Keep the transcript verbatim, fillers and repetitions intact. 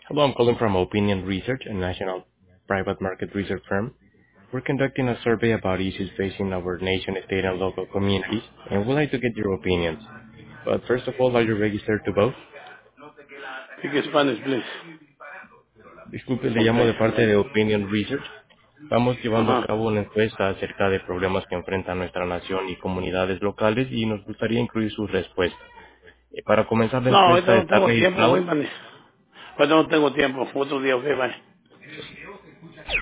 Hello, I'm calling from Opinion Research, a national private market research firm. We're conducting a survey about issues facing our nation, state, and local communities, and we'd like to get your opinions. But first of all, are you registered to vote? Speak Spanish, please. Disculpe, le llamo Okay. de parte de Opinion Research. Estamos llevando a Ajá. cabo una encuesta acerca de problemas que enfrenta nuestra nación y comunidades locales y nos gustaría incluir sus respuestas. Eh, Para comenzar la No, ahorita encuesta, no ¿está tengo tiempo, registrado? Whitman. Ahorita no tengo tiempo. Otro día, ok, bye.